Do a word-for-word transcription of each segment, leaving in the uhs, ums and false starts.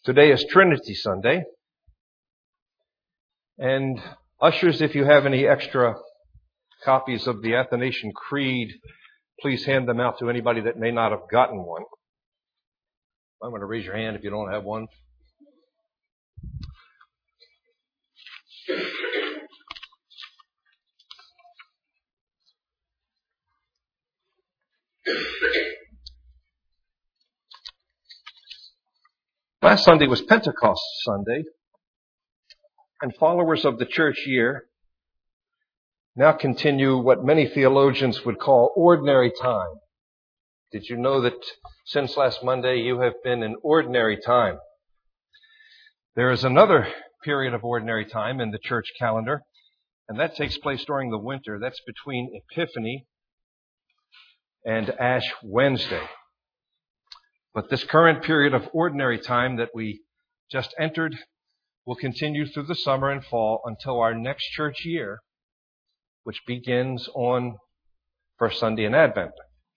Today is Trinity Sunday. And ushers, if you have any extra copies of the Athanasian Creed, please hand them out to anybody that may not have gotten one. I'm going to raise your hand if you don't have one. Last Sunday was Pentecost Sunday, and followers of the church year now continue what many theologians would call ordinary time. Did you know that since last Monday you have been in ordinary time? There is another period of ordinary time in the church calendar, and that takes place during the winter. That's between Epiphany and Ash Wednesday. But this current period of ordinary time that we just entered will continue through the summer and fall until our next church year, which begins on First Sunday in Advent.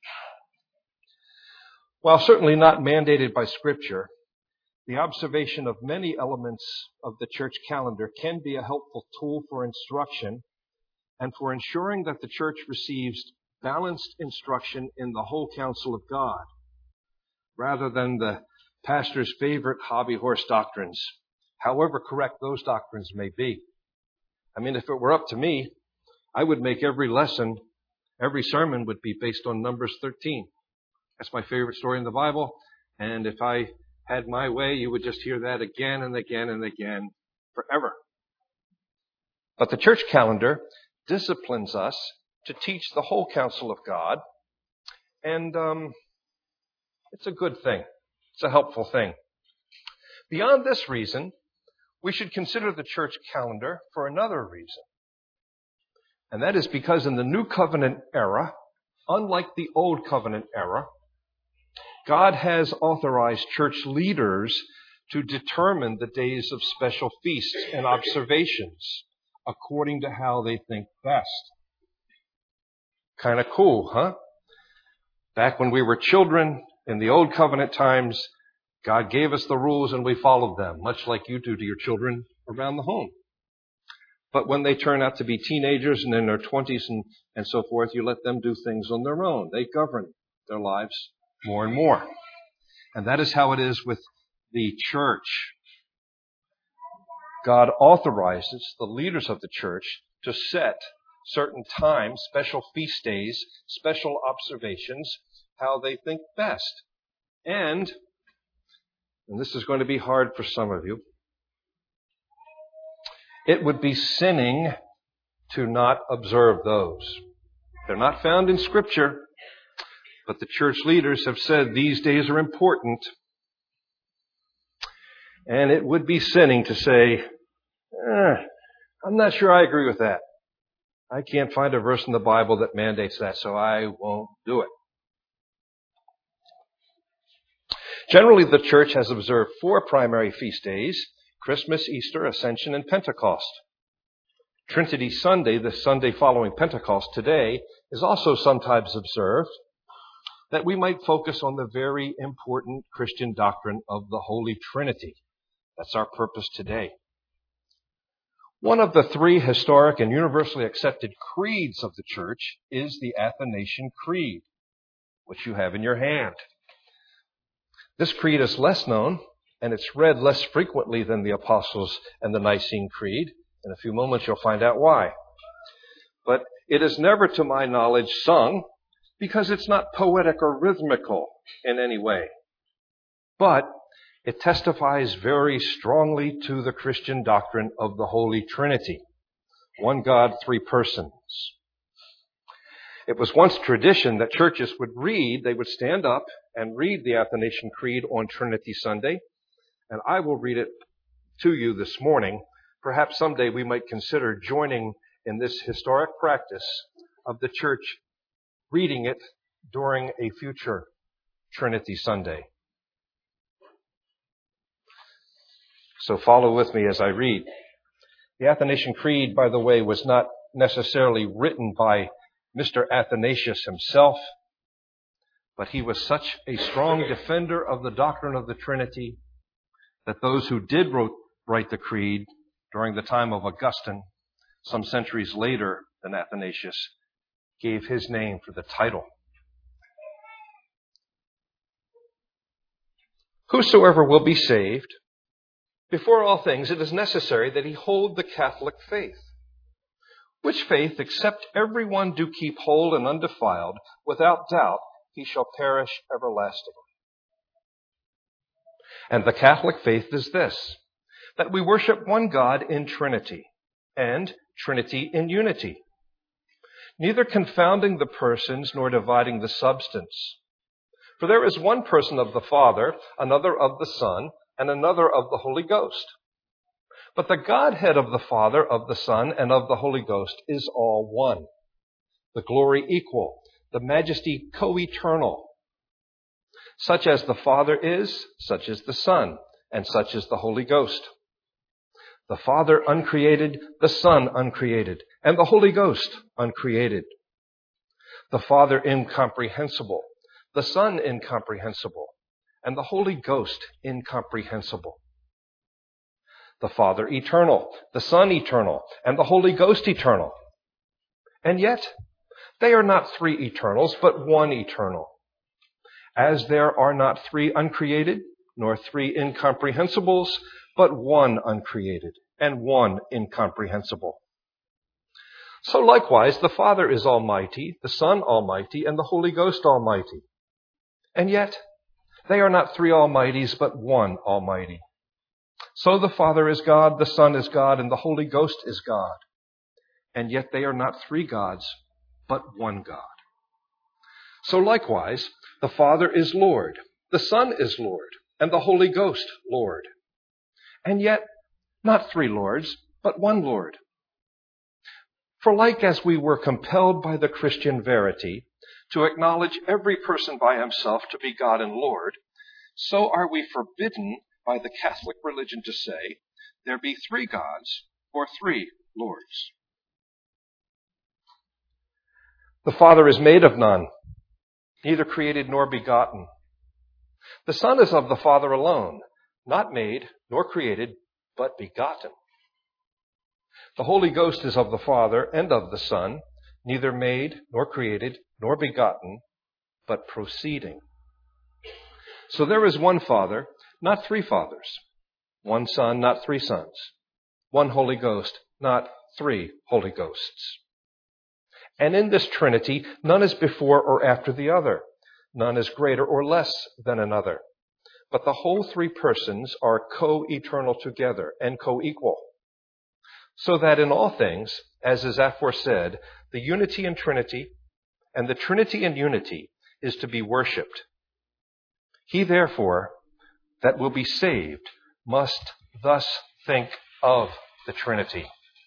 While certainly not mandated by Scripture, the observation of many elements of the church calendar can be a helpful tool for instruction and for ensuring that the church receives balanced instruction in the whole counsel of God, rather than the pastor's favorite hobby horse doctrines, however correct those doctrines may be. I mean, if it were up to me, I would make every lesson, every sermon would be based on Numbers thirteen. That's my favorite story in the Bible, and if I had my way, you would just hear that again and again and again forever. But the church calendar disciplines us to teach the whole counsel of God, and um it's a good thing. It's a helpful thing. Beyond this reason, we should consider the church calendar for another reason. And that is because in the New Covenant era, unlike the Old Covenant era, God has authorized church leaders to determine the days of special feasts and observations according to how they think best. Kind of cool, huh? Back when we were children, in the Old Covenant times, God gave us the rules and we followed them, much like you do to your children around the home. But when they turn out to be teenagers and in their twenties and, and so forth, you let them do things on their own. They govern their lives more and more. And that is how it is with the church. God authorizes the leaders of the church to set certain times, special feast days, special observations, how they think best. And, and this is going to be hard for some of you, it would be sinning to not observe those. They're not found in Scripture, but the church leaders have said these days are important. And it would be sinning to say, eh, I'm not sure I agree with that. I can't find a verse in the Bible that mandates that, so I won't do it. Generally, the church has observed four primary feast days: Christmas, Easter, Ascension, and Pentecost. Trinity Sunday, the Sunday following Pentecost today, is also sometimes observed, that we might focus on the very important Christian doctrine of the Holy Trinity. That's our purpose today. One of the three historic and universally accepted creeds of the church is the Athanasian Creed, which you have in your hand. This creed is less known, and it's read less frequently than the Apostles' and the Nicene Creed. In a few moments, you'll find out why. But it is never, to my knowledge, sung because it's not poetic or rhythmical in any way. But it testifies very strongly to the Christian doctrine of the Holy Trinity. One God, three persons. It was once tradition that churches would read, they would stand up and read the Athanasian Creed on Trinity Sunday. And I will read it to you this morning. Perhaps someday we might consider joining in this historic practice of the church reading it during a future Trinity Sunday. So follow with me as I read. The Athanasian Creed, by the way, was not necessarily written by Mister Athanasius himself, but he was such a strong defender of the doctrine of the Trinity that those who did wrote, write the creed during the time of Augustine, some centuries later than Athanasius, gave his name for the title. Whosoever will be saved, before all things it is necessary that he hold the Catholic faith, which faith, except every one do keep whole and undefiled, without doubt he shall perish everlastingly. And the Catholic faith is this, that we worship one God in Trinity, and Trinity in unity, neither confounding the persons nor dividing the substance. For there is one person of the Father, another of the Son, and another of the Holy Ghost. But the Godhead of the Father, of the Son, and of the Holy Ghost is all one, the glory equal, the majesty co-eternal. Such as the Father is, such is the Son, and such is the Holy Ghost. The Father uncreated, the Son uncreated, and the Holy Ghost uncreated. The Father incomprehensible, the Son incomprehensible, and the Holy Ghost incomprehensible. The Father eternal, the Son eternal, and the Holy Ghost eternal. And yet, they are not three eternals, but one eternal. As there are not three uncreated, nor three incomprehensibles, but one uncreated, and one incomprehensible. So likewise, the Father is almighty, the Son almighty, and the Holy Ghost almighty. And yet, they are not three almighties, but one almighty. So the Father is God, the Son is God, and the Holy Ghost is God. And yet they are not three gods, but one God. So likewise, the Father is Lord, the Son is Lord, and the Holy Ghost Lord. And yet, not three Lords, but one Lord. For like as we were compelled by the Christian verity to acknowledge every person by himself to be God and Lord, so are we forbidden by the Catholic religion to say, there be three gods or three Lords. The Father is made of none, neither created nor begotten. The Son is of the Father alone, not made nor created, but begotten. The Holy Ghost is of the Father and of the Son, neither made nor created nor begotten, but proceeding. So there is one Father, not three fathers. One Son, not three sons. One Holy Ghost, not three Holy Ghosts. And in this Trinity, none is before or after the other. None is greater or less than another. But the whole three persons are co-eternal together and co-equal. So that in all things, as is aforesaid, the unity in Trinity and the Trinity in unity is to be worshipped. He therefore that will be saved must thus think of the Trinity.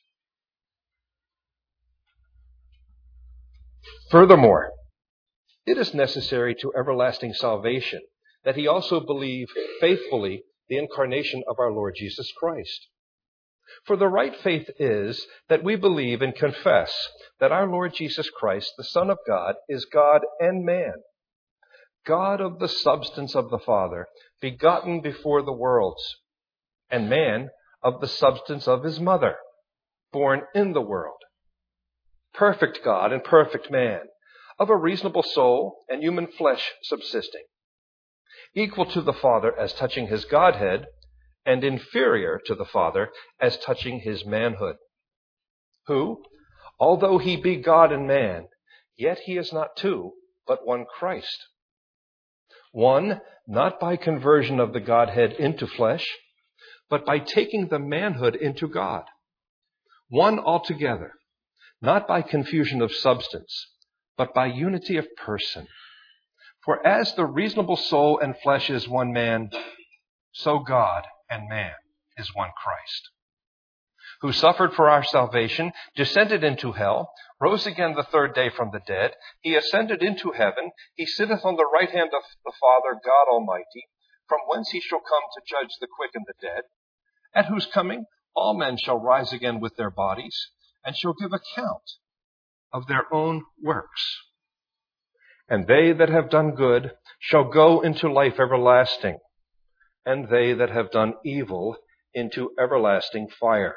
Furthermore, it is necessary to everlasting salvation that he also believe faithfully the incarnation of our Lord Jesus Christ. For the right faith is that we believe and confess that our Lord Jesus Christ, the Son of God, is God and man, God of the substance of the Father, begotten before the worlds, and man of the substance of his mother, born in the world. Perfect God and perfect man, of a reasonable soul and human flesh subsisting, equal to the Father as touching his Godhead, and inferior to the Father as touching his manhood, who, although he be God and man, yet he is not two, but one Christ. One, not by conversion of the Godhead into flesh, but by taking the manhood into God. One altogether, not by confusion of substance, but by unity of person. For as the reasonable soul and flesh is one man, so God and man is one Christ, who suffered for our salvation, descended into hell, rose again the third day from the dead. He ascended into heaven. He sitteth on the right hand of the Father, God Almighty, from whence he shall come to judge the quick and the dead, at whose coming all men shall rise again with their bodies, and shall give account of their own works. And they that have done good shall go into life everlasting, and they that have done evil into everlasting fire.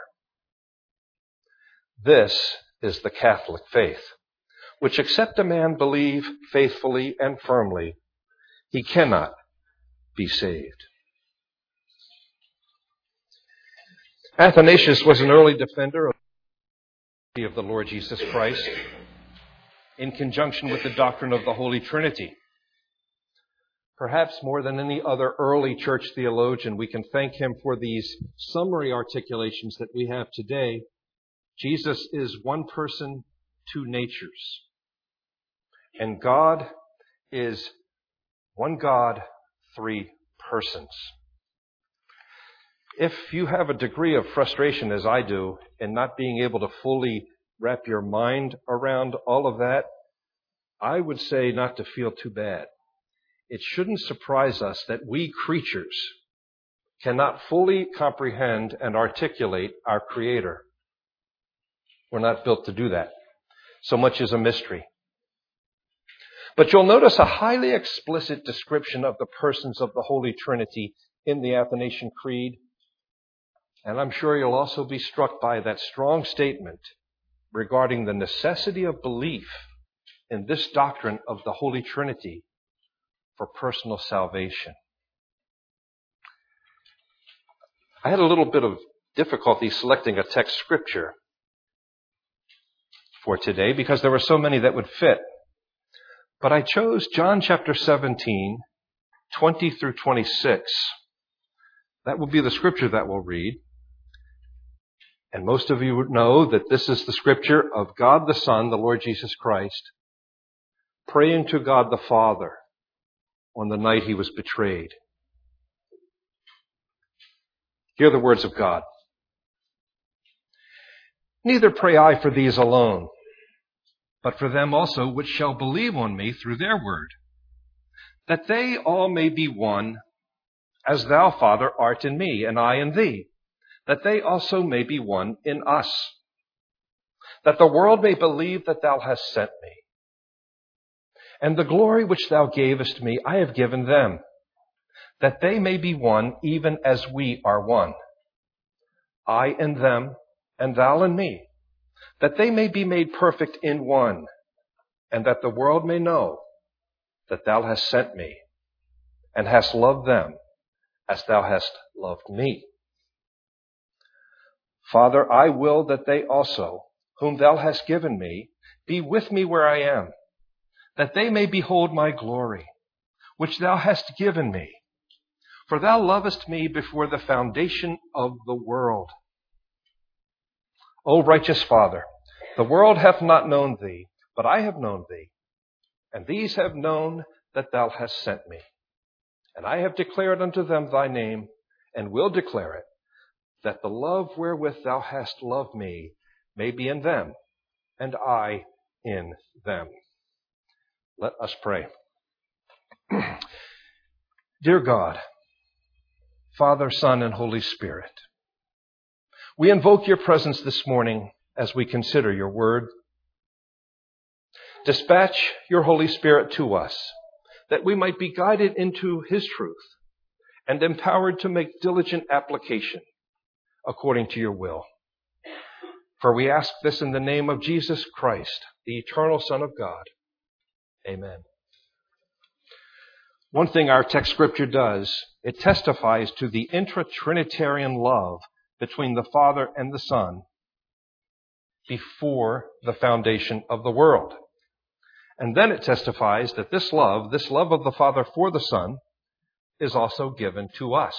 This is the Catholic faith, which except a man believe faithfully and firmly, he cannot be saved. Athanasius was an early defender of the Lord Jesus Christ in conjunction with the doctrine of the Holy Trinity. Perhaps more than any other early church theologian, we can thank him for these summary articulations that we have today. Jesus is one person, two natures. And God is one God, three persons. If you have a degree of frustration, as I do, in not being able to fully wrap your mind around all of that, I would say not to feel too bad. It shouldn't surprise us that we creatures cannot fully comprehend and articulate our Creator. We're not built to do that. So much is a mystery. But you'll notice a highly explicit description of the persons of the Holy Trinity in the Athanasian Creed. And I'm sure you'll also be struck by that strong statement regarding the necessity of belief in this doctrine of the Holy Trinity for personal salvation. I had a little bit of difficulty selecting a text scripture for today because there were so many that would fit. But I chose John chapter seventeen, twenty through twenty-six. That will be the scripture that we'll read. And most of you would know that this is the scripture of God the Son, the Lord Jesus Christ, praying to God the Father on the night he was betrayed. Hear the words of God. Neither pray I for these alone, but for them also which shall believe on me through their word, that they all may be one, as thou, Father, art in me, and I in thee, that they also may be one in us, that the world may believe that thou hast sent me. And the glory which thou gavest me, I have given them, that they may be one even as we are one. I in them, and thou in me, that they may be made perfect in one, and that the world may know that thou hast sent me, and hast loved them as thou hast loved me. Father, I will that they also, whom thou hast given me, be with me where I am, that they may behold my glory, which thou hast given me. For thou lovest me before the foundation of the world. O righteous Father, the world hath not known thee, but I have known thee, and these have known that thou hast sent me. And I have declared unto them thy name, and will declare it, that the love wherewith thou hast loved me may be in them, and I in them. Let us pray. Dear God, Father, Son, and Holy Spirit, we invoke your presence this morning as we consider your word. Dispatch your Holy Spirit to us, that we might be guided into his truth and empowered to make diligent application according to your will. For we ask this in the name of Jesus Christ, the eternal Son of God. Amen. One thing our text scripture does, it testifies to the intra-Trinitarian love between the Father and the Son before the foundation of the world. And then it testifies that this love, this love of the Father for the Son, is also given to us.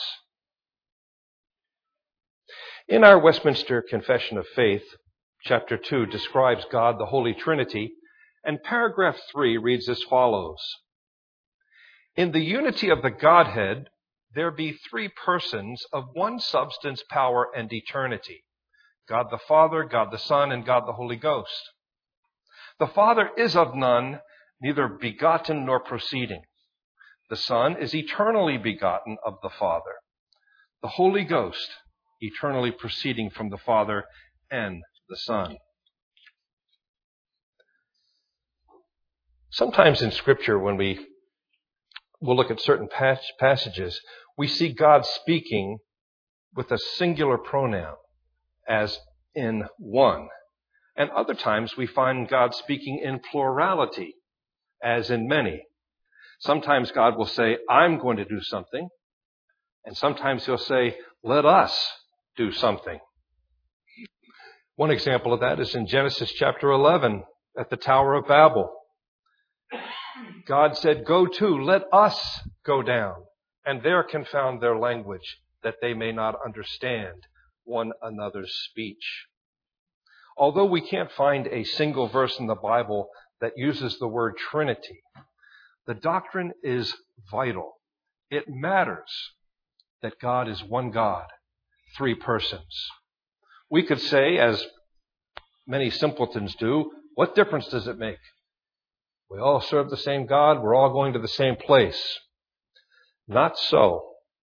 In our Westminster Confession of Faith, chapter two describes God, the Holy Trinity, and paragraph three reads as follows. In the unity of the Godhead, there be three persons of one substance, power, and eternity. God the Father, God the Son, and God the Holy Ghost. The Father is of none, neither begotten nor proceeding. The Son is eternally begotten of the Father. The Holy Ghost, eternally proceeding from the Father and the Son. Sometimes in Scripture, when we will look at certain passages, we see God speaking with a singular pronoun, as in one. And other times we find God speaking in plurality, as in many. Sometimes God will say, I'm going to do something. And sometimes he'll say, let us do something. One example of that is in Genesis chapter eleven at the Tower of Babel. God said, go to, let us go down, and there confound their language, that they may not understand one another's speech. Although we can't find a single verse in the Bible that uses the word Trinity, the doctrine is vital. It matters that God is one God, three persons. We could say, as many simpletons do, what difference does it make? We all serve the same God. We're all going to the same place. Not so.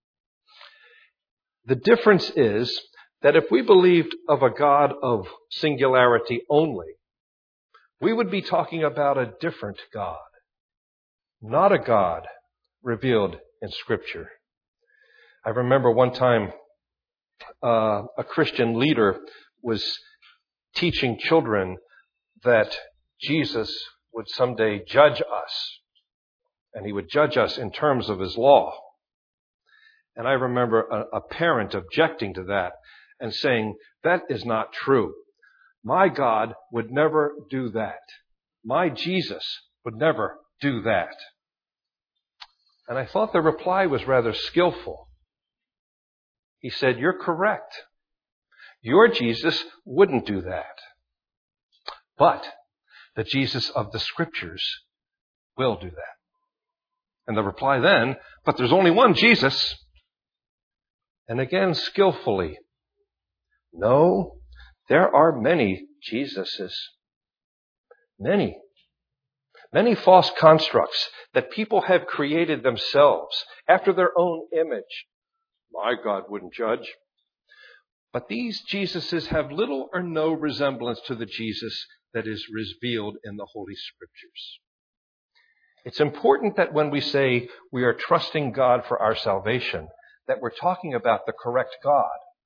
The difference is that if we believed of a God of singularity only, we would be talking about a different God, not a God revealed in Scripture. I remember one time uh, a Christian leader was teaching children that Jesus would someday judge us, and he would judge us in terms of his law. And I remember a, a parent objecting to that and saying, that is not true. My God would never do that. My Jesus would never do that. And I thought the reply was rather skillful. He said, you're correct. Your Jesus wouldn't do that. But the Jesus of the Scriptures will do that. And the reply then, but there's only one Jesus. And again, skillfully, no, there are many Jesuses. Many. Many false constructs that people have created themselves after their own image. My God wouldn't judge. But these Jesuses have little or no resemblance to the Jesus that is revealed in the Holy Scriptures. It's important that when we say we are trusting God for our salvation, that we're talking about the correct God.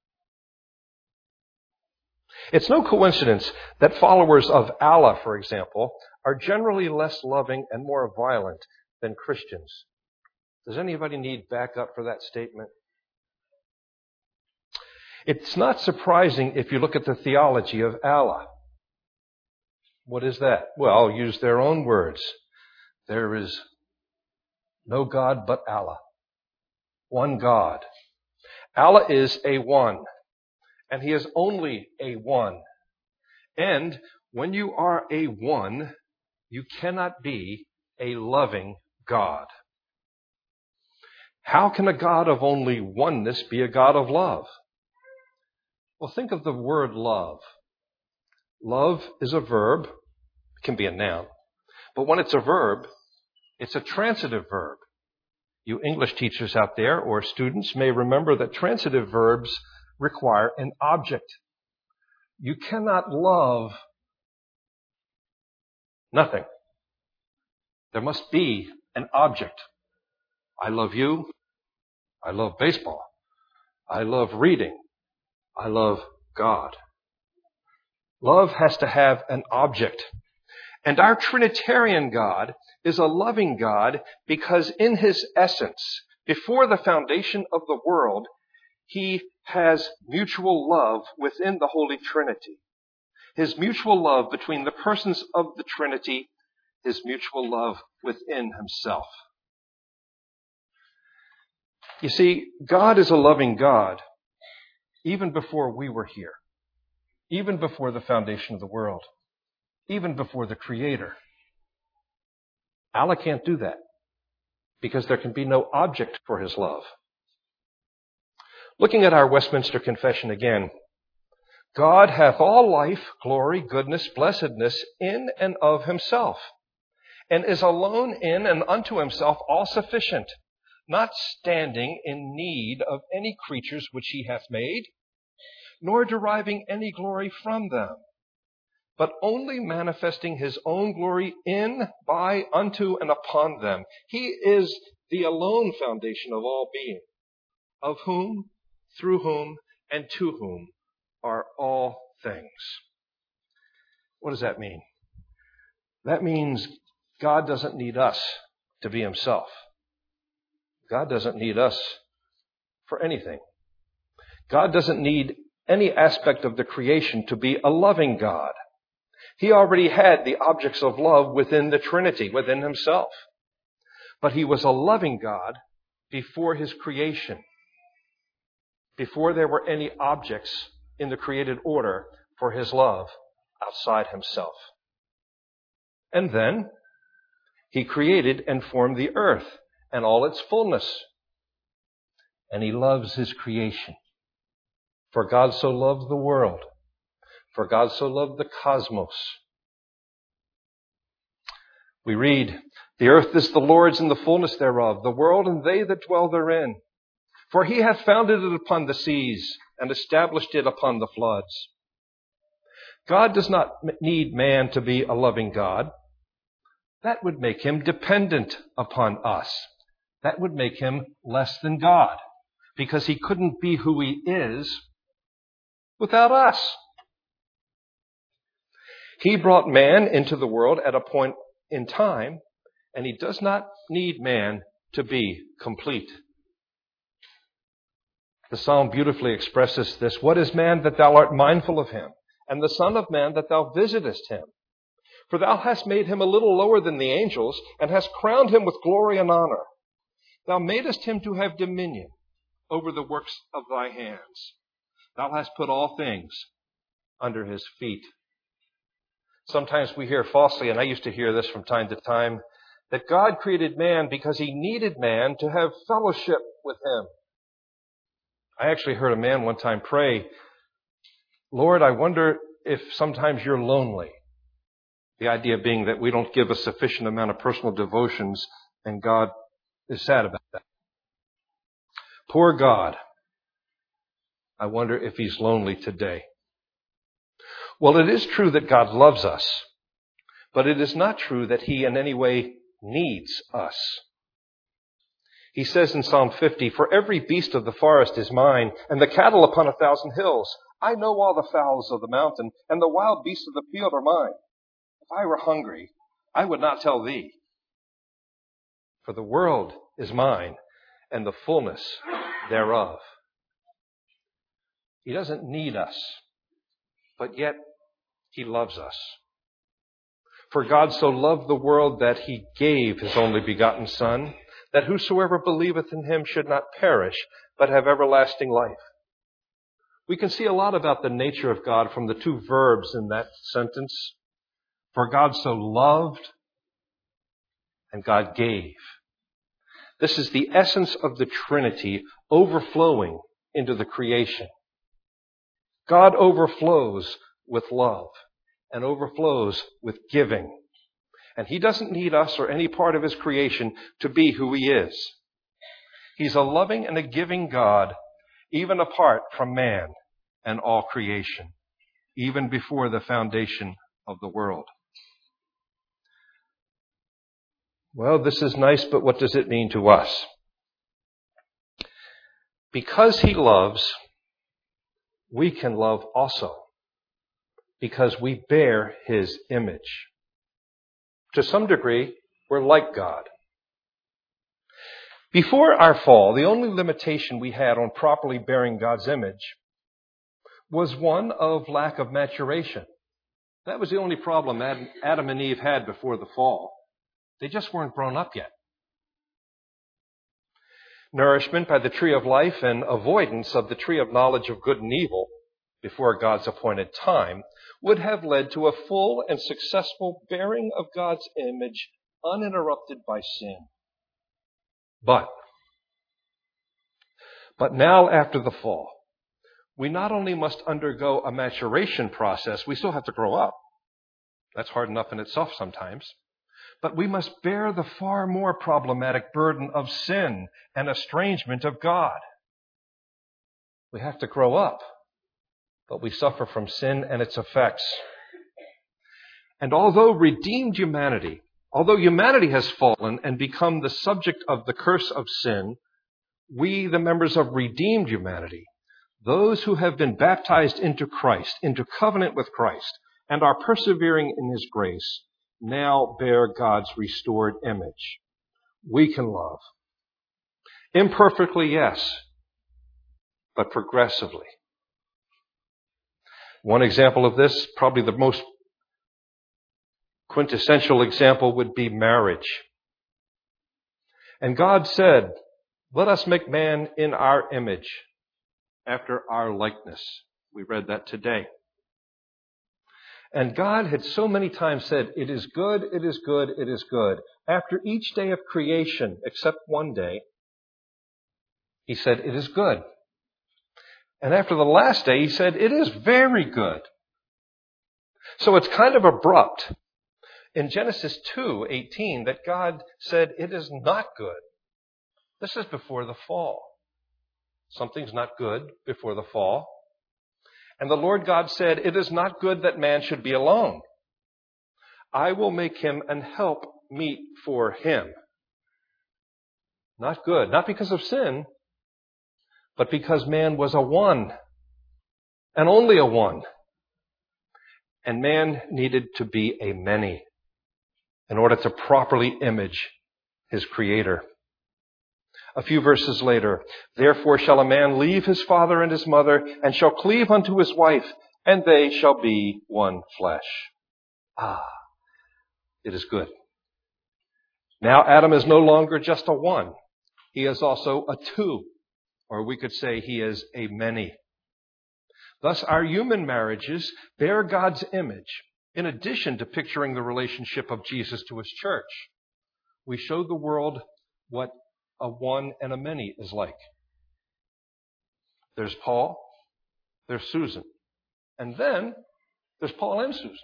It's no coincidence that followers of Allah, for example, are generally less loving and more violent than Christians. Does anybody need backup for that statement? It's not surprising if you look at the theology of Allah. What is that? Well, I'll use their own words. There is no God but Allah. One God. Allah is a one. And he is only a one. And when you are a one, you cannot be a loving God. How can a God of only oneness be a God of love? Well, think of the word love. Love is a verb. It can be a noun. But when it's a verb, it's a transitive verb. You English teachers out there or students may remember that transitive verbs require an object. You cannot love nothing. There must be an object. I love you. I love baseball. I love reading. I love God. Love has to have an object. And our Trinitarian God is a loving God because in his essence, before the foundation of the world, he has mutual love within the Holy Trinity. His mutual love between the persons of the Trinity, his mutual love within himself. You see, God is a loving God even before we were here, even before the foundation of the world, even before the Creator. Allah can't do that because there can be no object for his love. Looking at our Westminster Confession again, God hath all life, glory, goodness, blessedness in and of himself, and is alone in and unto himself all sufficient, not standing in need of any creatures which he hath made, nor deriving any glory from them, but only manifesting his own glory in, by, unto, and upon them. He is the alone foundation of all being. of whom, through whom, and to whom are all things. What does that mean? That means God doesn't need us to be himself. God doesn't need us for anything. God doesn't need any aspect of the creation to be a loving God. He already had the objects of love within the Trinity, within himself. But he was a loving God before his creation, before there were any objects in the created order for his love outside himself. And then he created and formed the earth and all its fullness. And he loves his creation. For God so loved the world. For God so loved the cosmos. We read, the earth is the Lord's and the fullness thereof, the world and they that dwell therein. For he hath founded it upon the seas and established it upon the floods. God does not need man to be a loving God. That would make him dependent upon us. That would make him less than God, because he couldn't be who he is without us. He brought man into the world at a point in time, and he does not need man to be complete. The psalm beautifully expresses this. What is man that thou art mindful of him, and the son of man that thou visitest him? For thou hast made him a little lower than the angels, and hast crowned him with glory and honor. Thou madest him to have dominion over the works of thy hands. Thou hast put all things under his feet. Sometimes we hear falsely, and I used to hear this from time to time, that God created man because he needed man to have fellowship with him. I actually heard a man one time pray, Lord, I wonder if sometimes you're lonely. The idea being that we don't give a sufficient amount of personal devotions, and God is sad about that. Poor God. I wonder if he's lonely today. Well, it is true that God loves us, but it is not true that he in any way needs us. He says in Psalm fifty, for every beast of the forest is mine, and the cattle upon a thousand hills. I know all the fowls of the mountain, and the wild beasts of the field are mine. If I were hungry, I would not tell thee. For the world is mine, and the fullness thereof. He doesn't need us, but yet he loves us. For God so loved the world that he gave his only begotten Son, that whosoever believeth in him should not perish, but have everlasting life. We can see a lot about the nature of God from the two verbs in that sentence. For God so loved, and God gave. This is the essence of the Trinity overflowing into the creation. God overflows with love and overflows with giving. And he doesn't need us or any part of his creation to be who he is. He's a loving and a giving God, even apart from man and all creation, even before the foundation of the world. Well, this is nice, but what does it mean to us? Because he loves, we can love also, because we bear his image. To some degree, we're like God. Before our fall, the only limitation we had on properly bearing God's image was one of lack of maturation. That was the only problem Adam and Eve had before the fall. They just weren't grown up yet. Nourishment by the tree of life and avoidance of the tree of knowledge of good and evil before God's appointed time would have led to a full and successful bearing of God's image uninterrupted by sin. But, but now after the fall, we not only must undergo a maturation process, we still have to grow up. That's hard enough in itself sometimes. But we must bear the far more problematic burden of sin and estrangement of God. We have to grow up, but we suffer from sin and its effects. And although redeemed humanity, although humanity has fallen and become the subject of the curse of sin, we, the members of redeemed humanity, those who have been baptized into Christ, into covenant with Christ, and are persevering in His grace, now bear God's restored image. We can love. Imperfectly, yes, but progressively. One example of this, probably the most quintessential example, would be marriage. And God said, "Let us make man in our image, after our likeness." We read that today. And God had so many times said, "It is good, it is good, it is good." After each day of creation, except one day, He said, "It is good." And after the last day, He said, "It is very good." So it's kind of abrupt in Genesis two eighteen that God said, "It is not good." This is before the fall. Something's not good before the fall. And the Lord God said, "It is not good that man should be alone. I will make him an help meet for him." Not good, not because of sin, but because man was a one, and only a one. And man needed to be a many in order to properly image his Creator. A few verses later, "Therefore shall a man leave his father and his mother, and shall cleave unto his wife, and they shall be one flesh." Ah, it is good. Now Adam is no longer just a one. He is also a two, or we could say he is a many. Thus, our human marriages bear God's image, in addition to picturing the relationship of Jesus to His church. We show the world what a one and a many is like. There's Paul, there's Susan, and then there's Paul and Susan.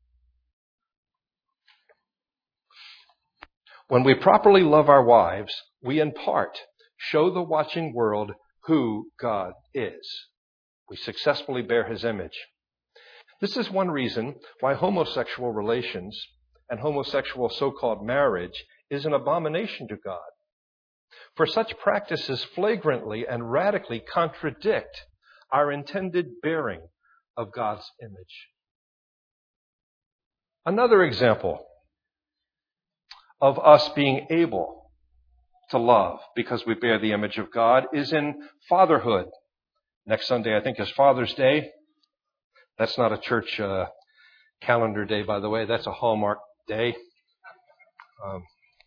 When we properly love our wives, we in part show the watching world who God is. We successfully bear His image. This is one reason why homosexual relations and homosexual so-called marriage is an abomination to God. For such practices flagrantly and radically contradict our intended bearing of God's image. Another example of us being able to love because we bear the image of God is in fatherhood. Next Sunday, I think, is Father's Day. That's not a church uh, calendar day, by the way. That's a Hallmark day. Um,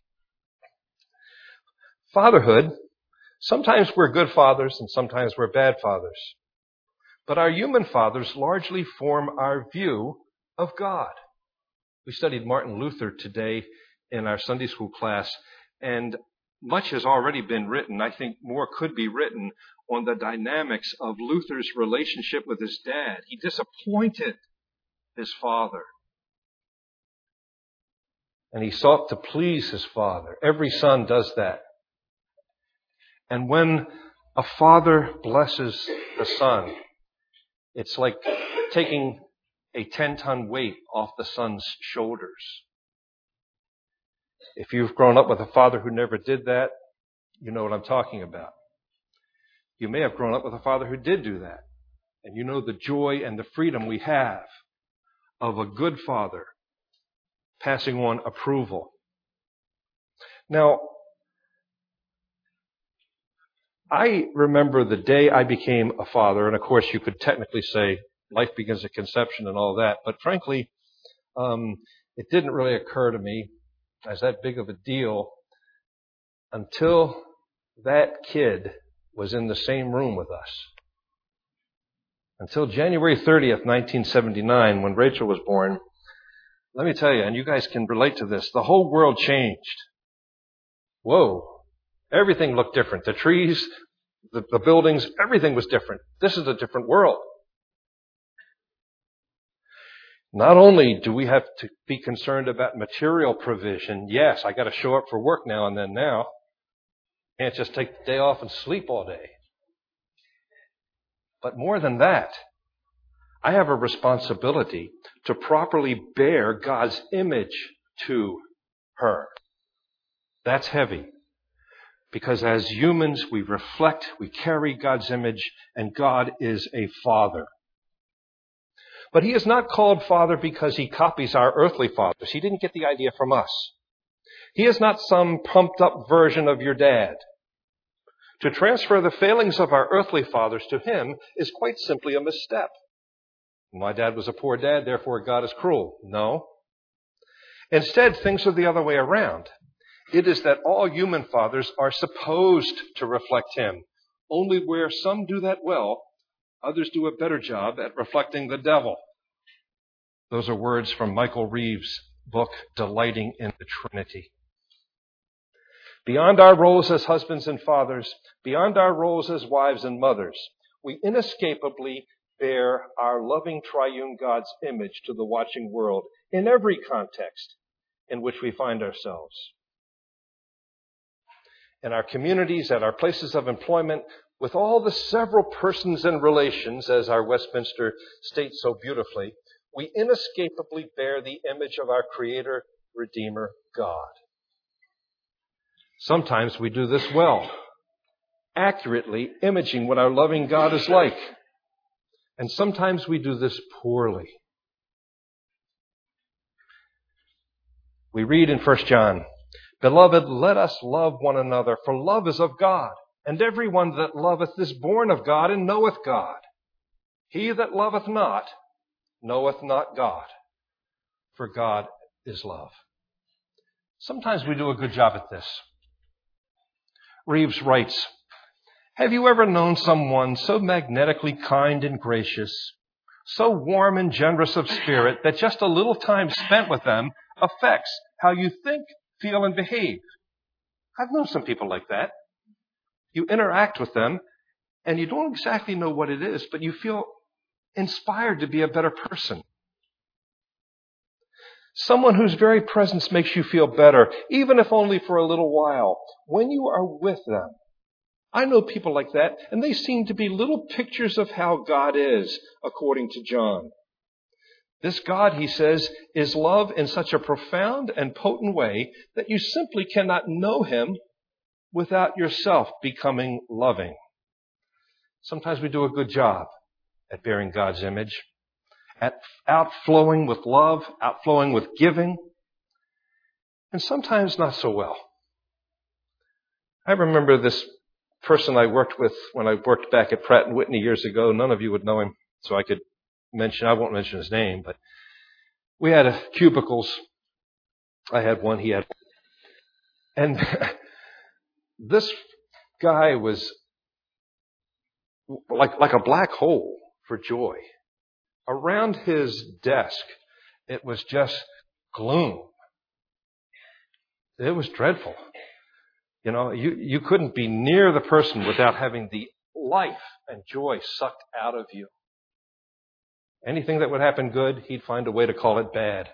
fatherhood, sometimes we're good fathers and sometimes we're bad fathers. But our human fathers largely form our view of God. We studied Martin Luther today in our Sunday school class, and much has already been written. I think more could be written on the dynamics of Luther's relationship with his dad. He disappointed his father, and he sought to please his father. Every son does that. And when a father blesses the son, it's like taking a ten-ton weight off the son's shoulders. If you've grown up with a father who never did that, you know what I'm talking about. You may have grown up with a father who did do that, and you know the joy and the freedom we have of a good father passing on approval. Now, I remember the day I became a father, and of course you could technically say life begins at conception and all that, but frankly, um, it didn't really occur to me as that big of a deal until that kid was in the same room with us. Until January thirtieth, nineteen seventy-nine, when Rachel was born, let me tell you, and you guys can relate to this, the whole world changed. Whoa. Everything looked different. The trees, the, the buildings, everything was different. This is a different world. Not only do we have to be concerned about material provision, yes, I got to show up for work now and then now. Can't just take the day off and sleep all day. But more than that, I have a responsibility to properly bear God's image to her. That's heavy. Because as humans, we reflect, we carry God's image, and God is a father. But he is not called Father because he copies our earthly fathers. He didn't get the idea from us. He is not some pumped up version of your dad. To transfer the failings of our earthly fathers to him is quite simply a misstep. My dad was a poor dad, therefore God is cruel. No. Instead, things are the other way around. It is that all human fathers are supposed to reflect him. Only where some do that well, others do a better job at reflecting the devil. Those are words from Michael Reeves' book, Delighting in the Trinity. Beyond our roles as husbands and fathers, beyond our roles as wives and mothers, we inescapably bear our loving triune God's image to the watching world in every context in which we find ourselves. In our communities, at our places of employment, with all the several persons and relations, as our Westminster states so beautifully, we inescapably bear the image of our Creator, Redeemer, God. Sometimes we do this well, accurately imaging what our loving God is like. And sometimes we do this poorly. We read in First John, "Beloved, let us love one another, for love is of God. And everyone that loveth is born of God and knoweth God. He that loveth not knoweth not God, for God is love." Sometimes we do a good job at this. Reeves writes, "Have you ever known someone so magnetically kind and gracious, so warm and generous of spirit that just a little time spent with them affects how you think, feel, and behave? I've known some people like that. You interact with them, and you don't exactly know what it is, but you feel inspired to be a better person. Someone whose very presence makes you feel better, even if only for a little while, when you are with them. I know people like that, and they seem to be little pictures of how God is, according to John. This God, he says, is love in such a profound and potent way that you simply cannot know him without yourself becoming loving." Sometimes we do a good job at bearing God's image, at outflowing with love, outflowing with giving, and sometimes not so well. I remember this person I worked with when I worked back at Pratt and Whitney years ago. None of you would know him, so I could mention, I won't mention his name, but we had a cubicles. I had one, he had one. And this guy was like, like a black hole for joy. Around his desk, it was just gloom. It was dreadful. You know, you, you couldn't be near the person without having the life and joy sucked out of you. Anything that would happen good, he'd find a way to call it bad.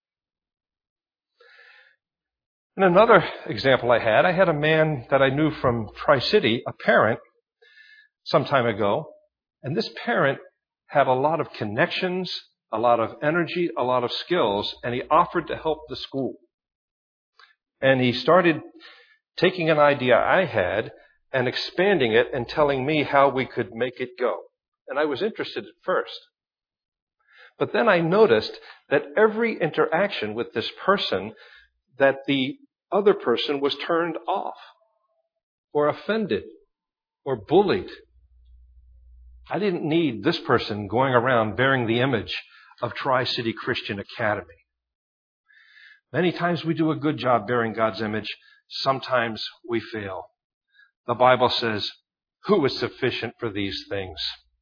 And another example I had, I had a man that I knew from Tri-City, a parent, some time ago, and this parent had a lot of connections, a lot of energy, a lot of skills, and he offered to help the school. And he started taking an idea I had and expanding it and telling me how we could make it go. And I was interested at first. But then I noticed that every interaction with this person, that the other person was turned off or offended or bullied. I didn't need this person going around bearing the image of Tri-City Christian Academy. Many times we do a good job bearing God's image. Sometimes we fail. The Bible says, "Who is sufficient for these things?"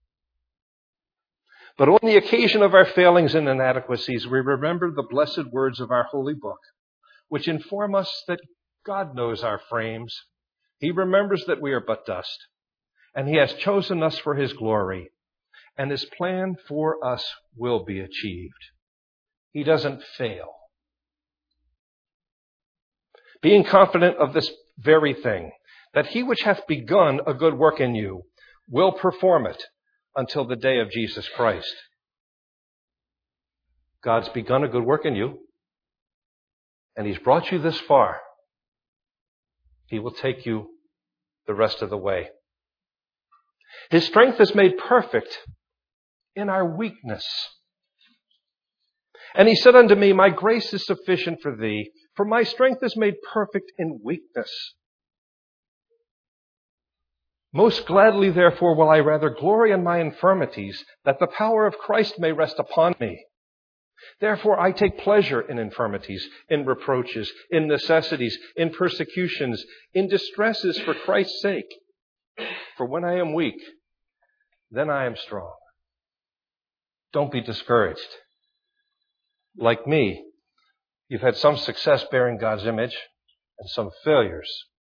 But on the occasion of our failings and inadequacies, we remember the blessed words of our holy book, which inform us that God knows our frames. He remembers that we are but dust, and he has chosen us for his glory, and his plan for us will be achieved. He doesn't fail. Being confident of this very thing, that he which hath begun a good work in you will perform it until the day of Jesus Christ. God's begun a good work in you, and he's brought you this far. He will take you the rest of the way. His strength is made perfect in our weakness. And he said unto me, my grace is sufficient for thee, for my strength is made perfect in weakness. Most gladly, therefore, will I rather glory in my infirmities, that the power of Christ may rest upon me. Therefore, I take pleasure in infirmities, in reproaches, in necessities, in persecutions, in distresses for Christ's sake. For when I am weak, then I am strong. Don't be discouraged. Like me, you've had some success bearing God's image and some failures.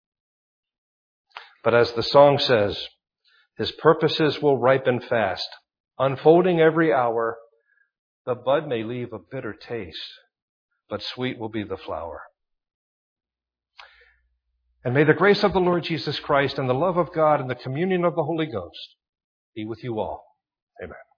But as the song says, his purposes will ripen fast, unfolding every hour. The bud may leave a bitter taste, but sweet will be the flower. And may the grace of the Lord Jesus Christ and the love of God and the communion of the Holy Ghost be with you all. Amen.